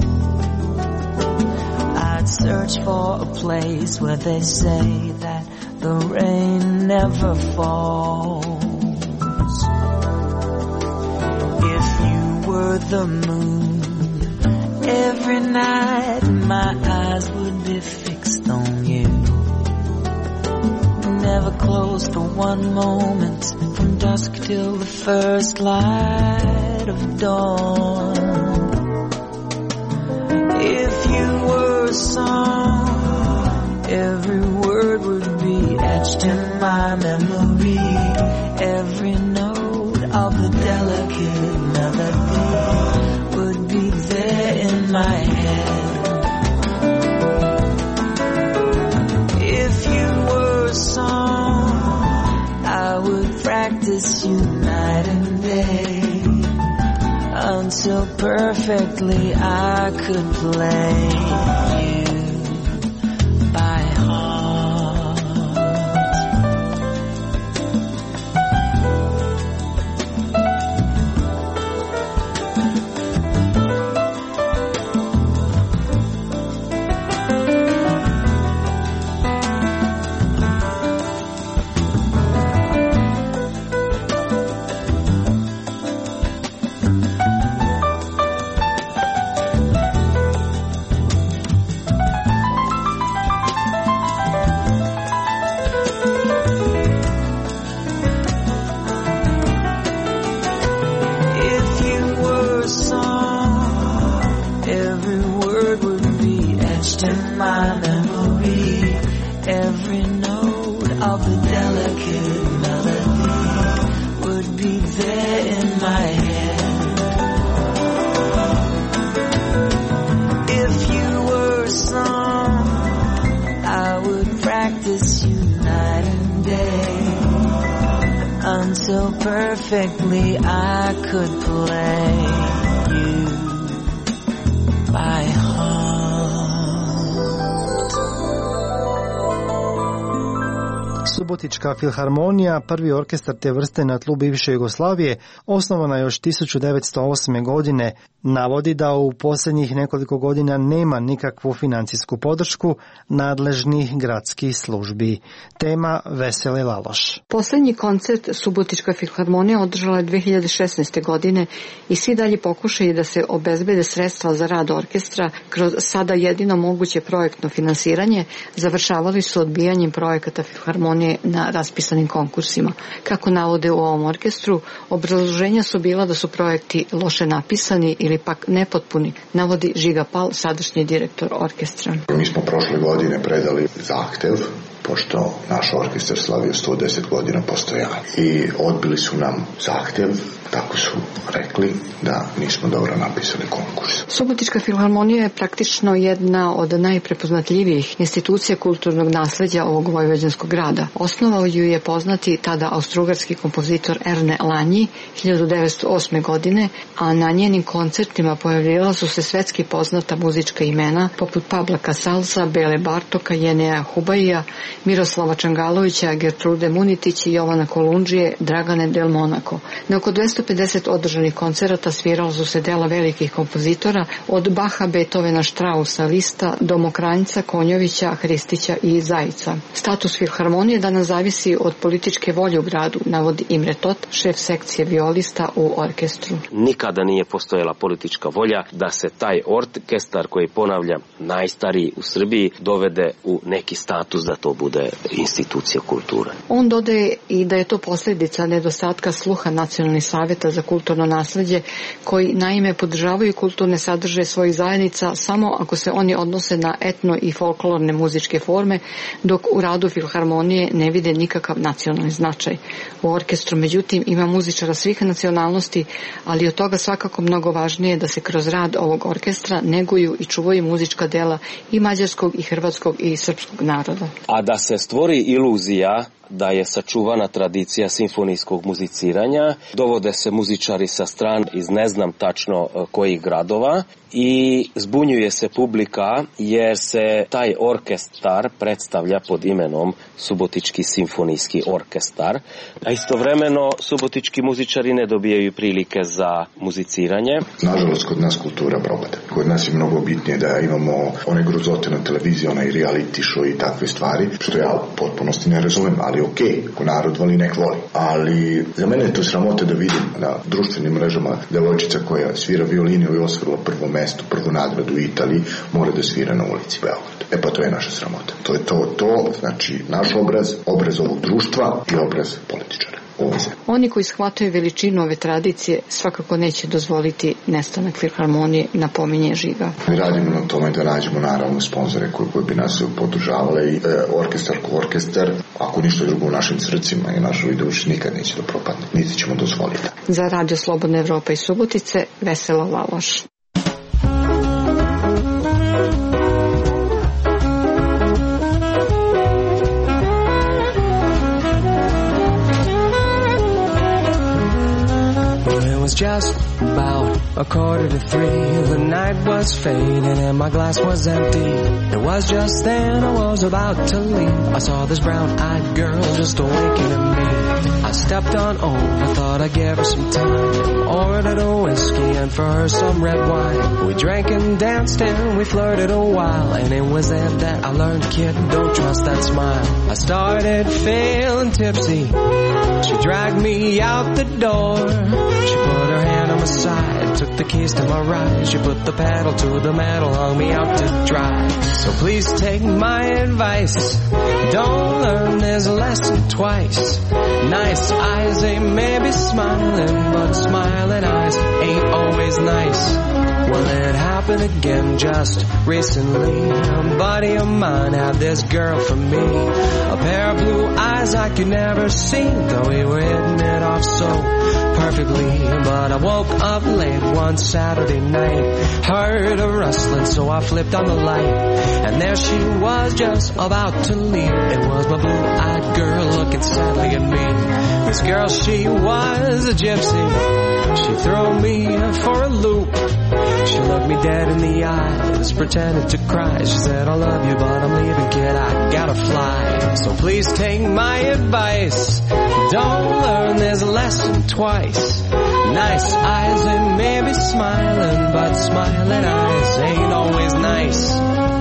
I'd search for a place where they say that the rain never falls. Were the moon, every night my eyes would be fixed on you. Never closed for one moment, from dusk till the first light of dawn. If you were a song, every word would be etched in my memory. Every note of the delicate melody would be there in my head. If you were a song, I would practice you night and day, until perfectly I could play you by heart. Perfectly I could play you by heart. Subotička filharmonija, prvi orkestar te vrste na tlu bivše Jugoslavije, osnovana još tisuću devetsto osme. godine, navodi da u posljednjih nekoliko godina nema nikakvu financijsku podršku nadležnih gradskih službi. Tema Vesele Laloš. Posljednji koncert Subotička filharmonija održala je dve hiljade šesnaeste. godine i svi dalje pokušaju da se obezbede sredstva za rad orkestra kroz sada jedino moguće projektno finansiranje završavali su odbijanjem projekata filharmonije na raspisanim konkursima. Kako navode u ovom orkestru, obrazloženja su bila da su projekti loše napisani ili pak nepotpuni, navodi Žiga Pal, sadašnji direktor orkestra. Mi smo prošle godine predali zahtev, pošto naš orkestar slavio sto deset godina postojanja, i odbili su nam zahtev, tako su rekli da nismo dobro napisali konkurs. Subotička filharmonija je praktično jedna od najprepoznatljivijih institucija kulturnog nasleđa ovog vojvođanskog grada. Osnovao ju je poznati tada austrougarski kompozitor Erne Lanji hiljadu devetsto osme. godine, a na njenim koncertima pojavljivala su se svetski poznata muzička imena poput Pabla Casalsa, Bele Bartoka, Jeneja Hubaija, Miroslava Čangalovića, Gertrude Munitić i Jovana Kolundžije, Dragane Del Monaco. Na oko dvesta pedeset održanih koncerata svirala su se dela velikih kompozitora od Baha, Beethovena, Strausa, Lista do Mokranjca, Konjovića, Hristića i Zajica. Status filharmonije danas zavisi od političke volje u gradu, navodi Imre Tot, šef sekcije violista u orkestru. Nikada nije postojala politička volja da se taj orkestar, koji, ponavljam, najstariji u Srbiji, dovede u neki status da to bude institucija kulture. On dodaje i da je to posljedica nedostatka sluha Nacionalnih savjeta za kulturno nasleđe, koji naime podržavaju kulturne sadržaje svojih zajednica samo ako se oni odnose na etno i folklorne muzičke forme, dok u radu filharmonije ne vide nikakav nacionalni značaj. U orkestru, međutim, ima muzičara svih nacionalnosti, ali od toga svakako mnogo važnije da se kroz rad ovog orkestra neguju i čuvaju muzička dela i mađarskog i hrvatskog i srpskog naroda. A da se stvori iluzija da je sačuvana tradicija simfonijskog muziciranja, dovode se muzičari sa stran iz ne znam tačno kojih gradova i zbunjuje se publika jer se taj orkestar predstavlja pod imenom Subotički simfonijski orkestar, a istovremeno subotički muzičari ne dobijaju prilike za muziciranje. Nažalost, kod nas kultura propada. Kod nas je mnogo bitnije da imamo one gruzote na televiziji, onaj reality show i takve stvari, što ja u potpunosti ne razumem, ali ok, ako narod voli, nek voli. Ali za mene je to sramota da vidim na društvenim mrežama devojčica koja svira violinu i osvojila prvo mesto, prvu nagradu u Italiji, mora da svira na ulici Beograda. E pa to je naša sramota. To je to, to znači naš obraz, obraz ovog društva i obraz političara. Oni koji shvataju veličinu ove tradicije svakako neće dozvoliti nestanak filharmonije, napominje Žiga. Mi radimo na tome da nađemo naravno sponzore koji, koji bi nas podržavale i e, orkestar ko orkestar, ako ništa drugo u našim srcima i našoj duši nikad neće da propadne, niti ćemo dozvoliti. Za Radio Slobodna Evropa iz Subotice, Vesela Laloš. Just about a quarter to three. The night was fading and my glass was empty. It was just then I was about to leave. I saw this brown-eyed girl just awakening at me. I stepped on over, thought I'd give her some time. Ordered a whiskey and for her some red wine. We drank and danced and we flirted a while. And it was then that I learned, kid, don't trust that smile. I started feeling tipsy. She dragged me out the door. She put her hand on my side, took the keys to my ride. She put the pedal to the metal, hung me out to dry. So please take my advice, don't learn this lesson twice. Nice eyes, they may be smiling, but smiling eyes ain't always nice. Well, it happened again just recently. A buddy of mine had this girl for me. A pair of blue eyes I could never see, though we were hitting it off so perfectly, but I woke up late one Saturday night, heard a rustling, so I flipped on the light, and there she was just about to leave. It was my blue-eyed girl looking sadly at me. This girl, she was a gypsy. She threw me for a loop. She looked me dead in the eyes, pretended to cry. She said, I love you, but I'm leaving, kid, I gotta fly. So please take my advice, don't learn this lesson twice. Nice eyes and maybe smiling, but smiling eyes ain't always nice.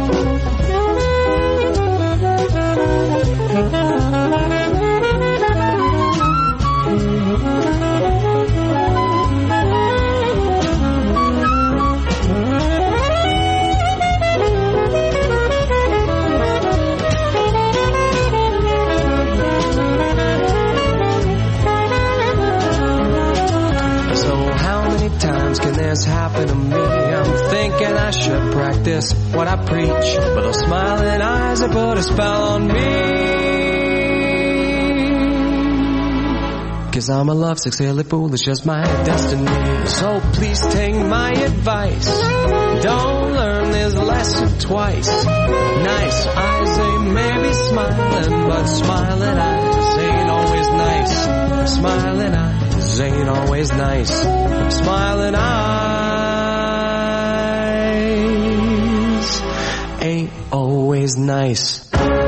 Can this happen to me? I'm thinking I should practice what I preach, but those smiling eyes have put a spell on me. Cause I'm a lovesick silly fool, it's just my destiny. So please take my advice, don't learn this lesson twice. Nice eyes, they may be smiling, but smiling eyes ain't always nice. Smiling eyes ain't always nice. Smiling eyes ain't always nice.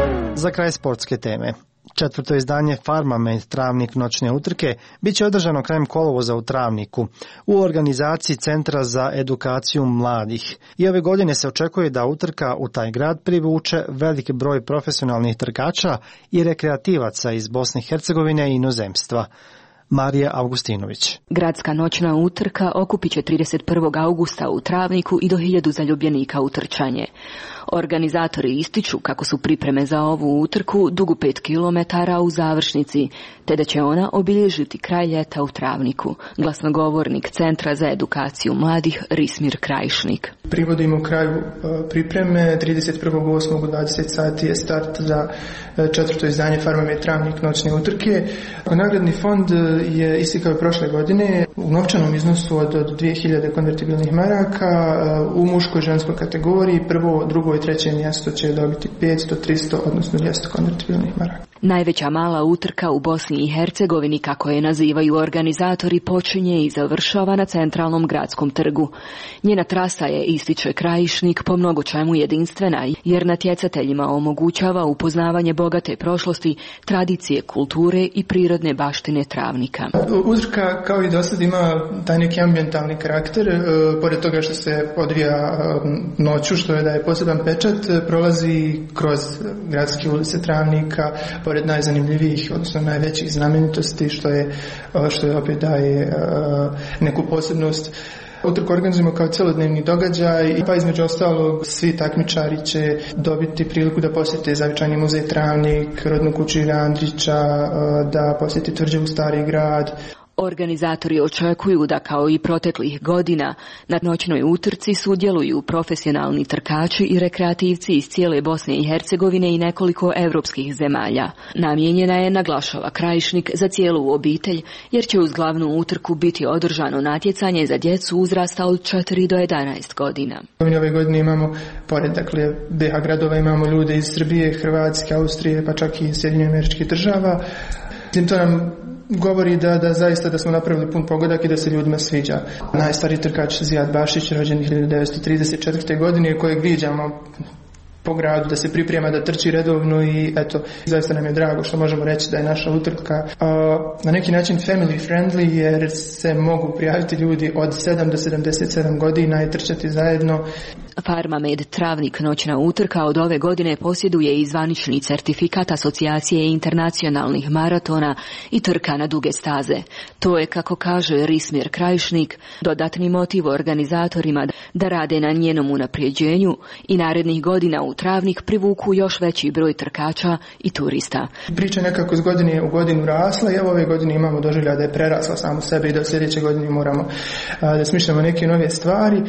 Za kraj sportske teme. Četvrto izdanje Farmamed Travnik noćne utrke bit će održano krajem kolovoza u Travniku u organizaciji Centra za edukaciju mladih. I ove godine se očekuje da utrka u taj grad privuče veliki broj profesionalnih trkača i rekreativaca iz Bosne i Hercegovine i inozemstva. Marija Augustinović. Gradska noćna utrka okupit će trideset prvog augusta u Travniku i do hiljadu zaljubljenika u trčanje. Organizatori ističu kako su pripreme za ovu utrku dugu pet kilometara u završnici, te da će ona obilježiti kraj ljeta u Travniku. Glasnogovornik Centra za edukaciju mladih Rismir Krajišnik. Privodimo kraju pripreme, trideset prvog osmog u dvadeset sati je start za četvrto izdanje Farmamed Travnik noćne utrke. Nagradni fond je isti kao i prošle godine u novčanom iznosu od, od dvije hiljade konvertibilnih maraka. U muškoj ženskoj kategoriji prvo, drugo i treće mjesto će dobiti petsto, tristo, odnosno dvjesto konvertibilnih maraka. Najveća mala utrka u Bosni i Hercegovini, kako je nazivaju organizatori, počinje i završava na centralnom gradskom trgu. Njena trasa je, ističe Krajišnik, po mnogo čemu jedinstvena, jer natjecateljima omogućava upoznavanje bogate prošlosti, tradicije, kulture i prirodne baštine Travnika. Utrka, kao i dosad, ima taj neki ambientalni karakter, e, pored toga što se odvija e, noću, što je da je poseban pečat, prolazi kroz gradske ulice Travnika, pored najzanimljivijih, odnosno najvećih znamenitosti, što je, što je opet daje neku posebnost. Utrku organizujemo kao celodnevni događaj, pa između ostalog svi takmičari će dobiti priliku da posjete Zavičajni muzej Travnik, rodnu kuću Ive Andrića, da posjeti tvrđavu Stari grad. Organizatori očekuju da, kao i proteklih godina, na noćnoj utrci sudjeluju profesionalni trkači i rekreativci iz cijele Bosne i Hercegovine i nekoliko evropskih zemalja. Namijenjena je, naglašava Krajišnik, za cijelu obitelj, jer će uz glavnu utrku biti održano natjecanje za djecu uzrasta od četiri do jedanaest godina. Ove godine imamo, pored dakle B H gradova, imamo ljude iz Srbije, Hrvatske, Austrije, pa čak i Sjedinjenih Američkih Država. To nam govori da, da zaista da smo napravili pun pogodak i da se ljudima sviđa. Najstariji trkač Zijad Bašić, rođen hiljadu devetsto trideset četvrte. godine, kojeg viđamo po gradu da se priprema da trči redovno i eto, zaista nam je drago što možemo reći da je naša utrka uh, na neki način family friendly, jer se mogu prijaviti ljudi od sedam do sedamdeset sedam godina i trčati zajedno. Farmamed Travnik noćna utrka od ove godine posjeduje i zvanični certifikat Asocijacije internacionalnih maratona i trka na duge staze. To je, kako kaže Rismir Krajišnik, dodatni motiv organizatorima da rade na njenom unapređenju i narednih godina u Travnik privuku još veći broj trkača i turista. Priča nekako s godine u godinu rasla i evo ove godine imamo doživlja da je prerasla samu sebe i da u sljedeće godine moramo a, da smišljamo neke nove stvari.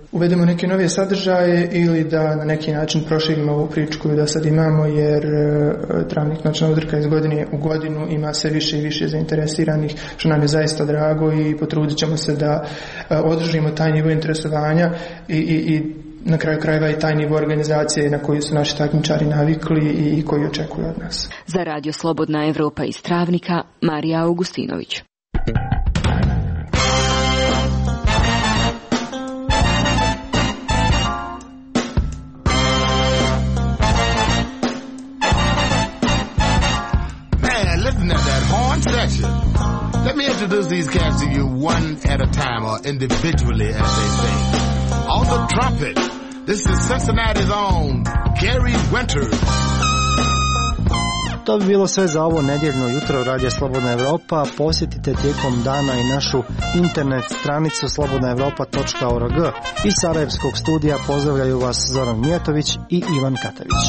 uvedemo neke nove sadržaje ili da na neki način proširimo ovu priču koju do sad imamo, jer Travnik noćna utrka iz godine u godinu ima sve više i više zainteresiranih, što nam je zaista drago i potrudit ćemo se da održimo taj nivo interesovanja i, i, i na kraju krajeva i taj nivo organizacije na koju su naši takmičari navikli i koji očekuju od nas. Za Radio Slobodna Evropa iz Travnika, Marija Augustinović. Let me introduce these cats to you one at a time, or individually, as they say. On the trumpet, this is Cincinnati's own Gary Winters. To bi bilo sve za ovo nedjeljno jutro Radija Slobodna Evropa. Posjetite tijekom dana i našu internet stranicu slobodna evropa točka org. Iz Sarajevskog studija pozdravljaju vas Zoran Mijatović i Ivan Katavić.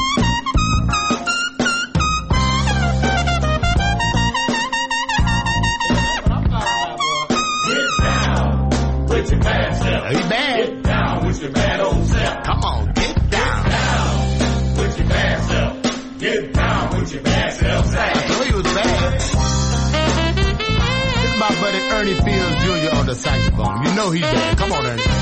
Hey, bad. Get down with your bad old self. Come on, get down. Get down with your bad self. Get down with your bad self. Say. I told you it was bad. This is my buddy Ernie Fields Junior on the saxophone. You know he's bad. Come on, Ernie.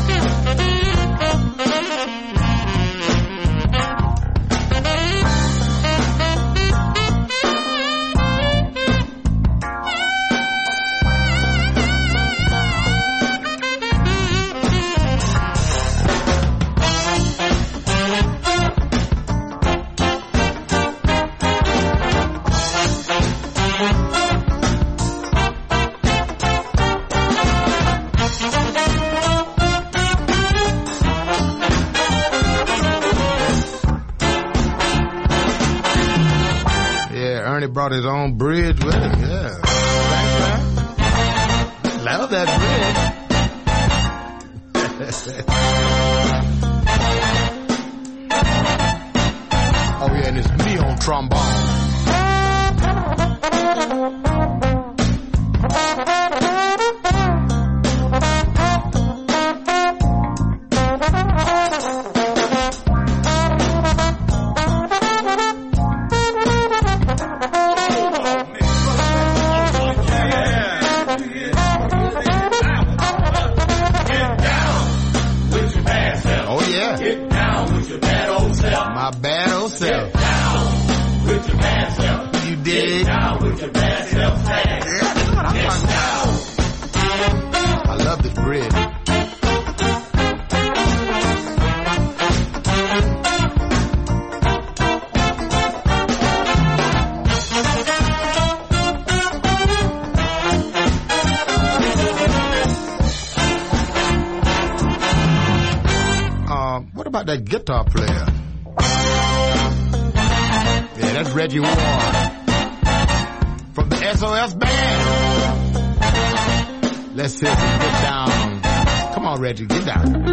Brought his own bridge with him, yeah. Thanks, man. Love that bridge. Oh, yeah, and it's me on trombone. That guitar player. Yeah, that's Reggie Ward from the S O S Band. Let's see if we get down. Come on, Reggie, get down.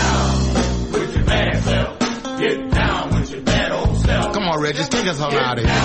Just take us on out of here.